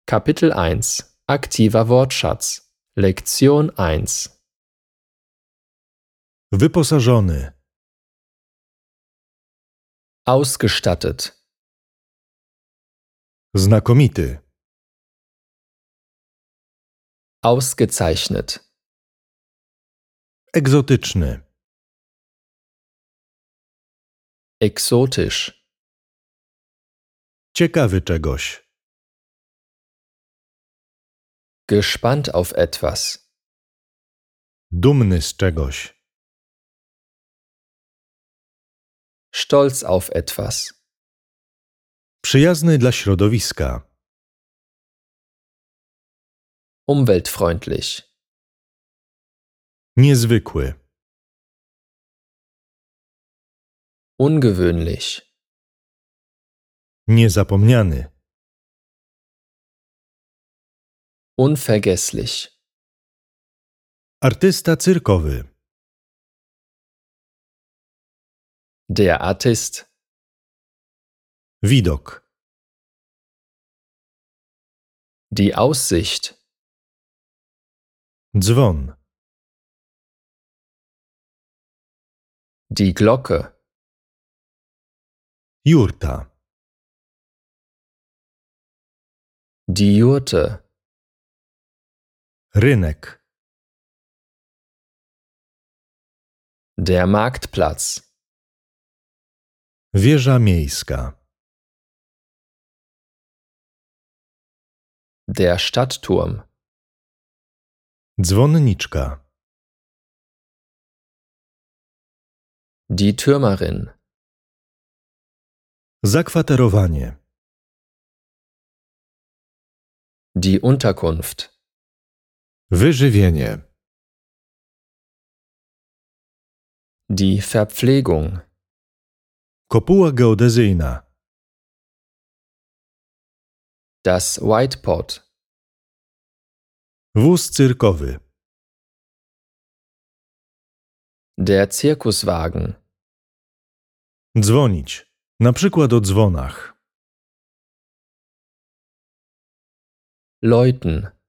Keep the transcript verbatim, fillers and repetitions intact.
Kapitel eins. Aktiver Wortschatz. Lektion eins. Wyposażony. Ausgestattet. Znakomity. Ausgezeichnet. Egzotyczny. Exotisch. Ciekawy czegoś. Gespannt auf etwas. Dumny z czegoś. Stolz auf etwas. Przyjazny dla środowiska. Umweltfreundlich. Niezwykły. Ungewöhnlich. Niezapomniany. Unvergesslich. Artysta cyrkowy. Der Artist. Widok. Die Aussicht. Dzwon. Die Glocke. Jurta. Die Jurte. Rynek. Der Marktplatz. Wieża miejska. Der Stadtturm. Dzwonniczka. Die Türmerin. Zakwaterowanie. Die Unterkunft. Wyżywienie. Die Verpflegung. Kopuła geodezyjna. Das Whitepot. Wóz cyrkowy. Der Zirkuswagen. Dzwonić. Na przykład o dzwonach. Läuten.